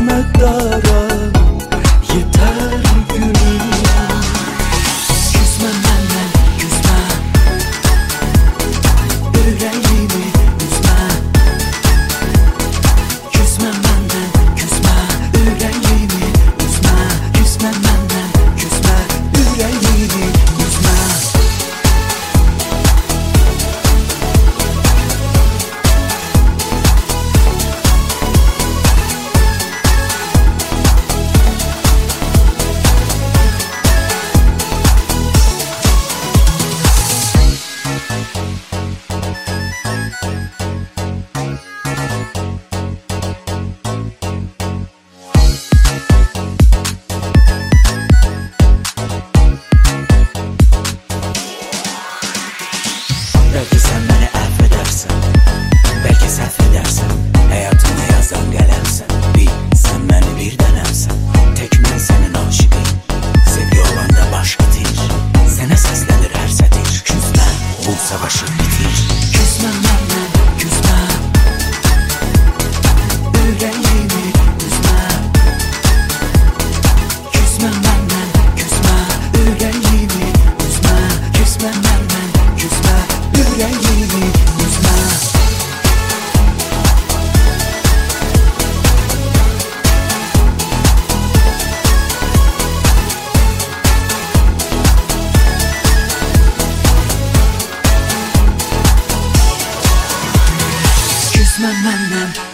minnətdaram, yeter gülüm. Küsme məndən, küsme, ürəyimi üzmə. Küsme məndən, küsme, ürəyimi üzmə. Küsme məndən, küsme, ürəyimi üzmə. Belki sen beni affedersin, belki səhv edersin. Hayatımda yazan gelensin, sen beni bir denemsin. Tek ben senin aşıkıyım, sevgi olan da başka değil. Sana seslenir her setir, küsme, bu savaşı bitir. Küsme məndən, küsme, ürəyimi üzmə. Küsme məndən, küsme, ürəyimi üzmə. Küsme məndən, küsme, ürəyimi üzmə. Küsme məndən,